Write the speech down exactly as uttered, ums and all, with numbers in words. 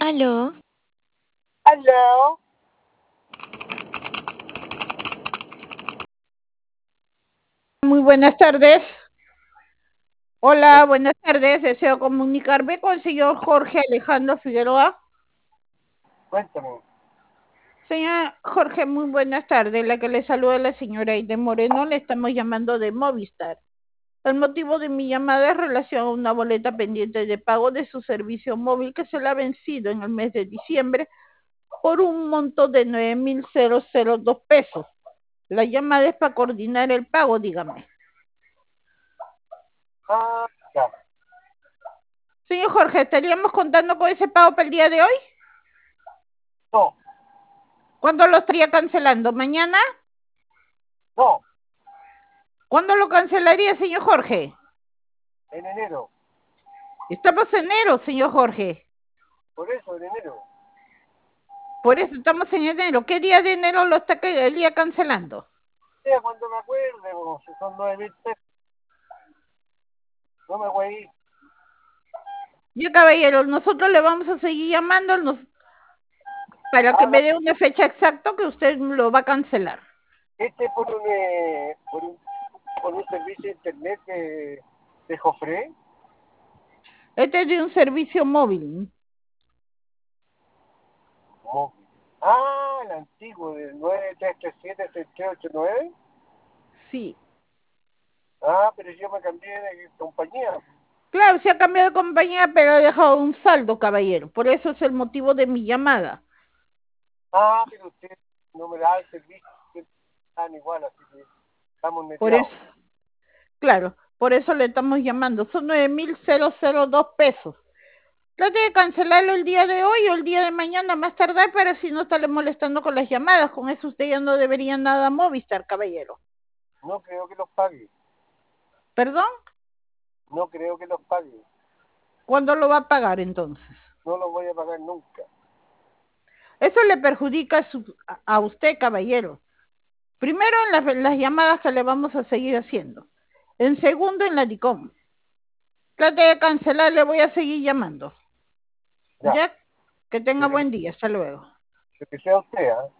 Aló. Aló. Muy buenas tardes. Hola, buenas tardes. Deseo comunicarme con el señor Jorge Alejandro Figueroa. Cuéntame. Señor Jorge, muy buenas tardes. La que le saluda la señora Aide Moreno. Le estamos llamando de Movistar. El motivo de mi llamada es relación a una boleta pendiente de pago de su servicio móvil que se le ha vencido en el mes de diciembre por un monto de nueve mil dos pesos. La llamada es para coordinar el pago, dígame. Ah, ya. Señor Jorge, ¿estaríamos contando con ese pago para el día de hoy? No. ¿Cuándo lo estaría cancelando? ¿Mañana? No. ¿Cuándo lo cancelaría, señor Jorge? En enero. Estamos en enero, señor Jorge. Por eso, en enero. Por eso estamos en enero. ¿Qué día de enero lo está el día cancelando? Sí, cuando me acuerde, vos, si son nueve mil pesos. No me voy a ir. Ya, caballero, nosotros le vamos a seguir llamando nos, para que Ah, me dé una fecha exacta que usted lo va a cancelar. este por un, eh, por un, por un servicio de internet de, de Jofre. Este es de un servicio móvil. Móvil. Ah, el antiguo, del nueve tres tres siete seis tres ocho nueve. Sí. Ah, pero yo me cambié de compañía. Claro, se ha cambiado de compañía, pero ha dejado un saldo, caballero. Por eso es el motivo de mi llamada. Ah, pero usted no me da el servicio. Están igual, así que estamos Por neteados. eso, claro, por eso le estamos llamando. Son nueve mil dos pesos. Trate de cancelarlo el día de hoy o el día de mañana más tardar para si no estarle molestando con las llamadas. Con eso usted ya no debería nada a Movistar, caballero. No creo que los pague. ¿Perdón? No creo que los pague. ¿Cuándo lo va a pagar entonces? No los voy a pagar nunca. Eso le perjudica a, su, a usted, caballero. Primero en las, en las llamadas que le vamos a seguir haciendo. En segundo en la DICOM. Trate de cancelar, le voy a seguir llamando. Ya. ¿Ya? Que tenga Pero buen día. Hasta luego. que sea usted, ¿ah? ¿eh?